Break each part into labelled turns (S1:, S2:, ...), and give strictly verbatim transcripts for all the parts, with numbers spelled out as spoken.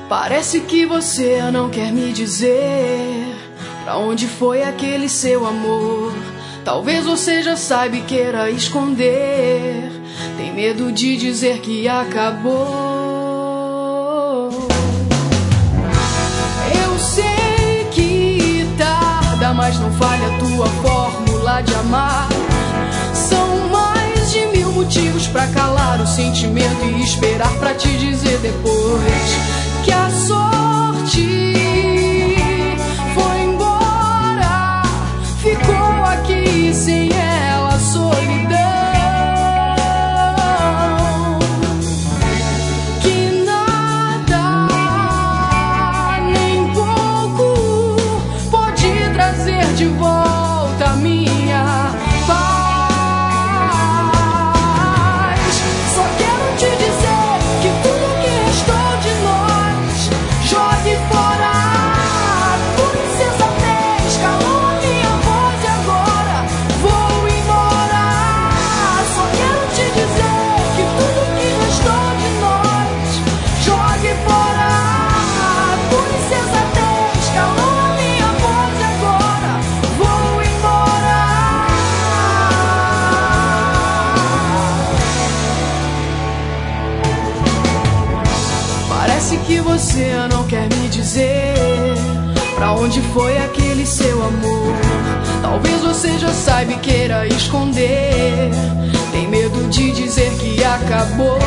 S1: Parece que você não quer me dizer pra onde foi aquele seu amor. Talvez você já saiba e queira esconder. Tem medo de dizer que acabou. Eu sei que tarda, mas não falha a tua fórmula de amar. São mais de mil motivos pra calar o sentimento e esperar pra te dizer depois que a sorte foi embora, ficou aqui sem ela a solidão, que nada, nem pouco pode trazer de volta a minha paz. Só quero te dizer que tudo que restou de nós jogue fora por insensatez. Calou a minha voz e agora vou embora. Só quero te dizer que tudo que restou de nós jogue fora por insensatez. Calou a minha voz e agora vou embora. Parece que você não quer me dizer pra onde foi aquele seu amor. Talvez você já saiba e queira esconder. Tem medo de dizer que acabou.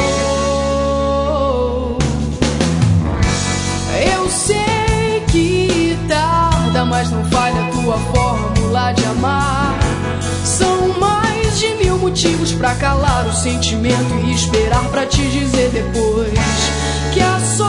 S1: Eu sei que tarda, mas não falha a tua fórmula de amar. São mais de mil motivos pra calar o sentimento e esperar pra te dizer depois que a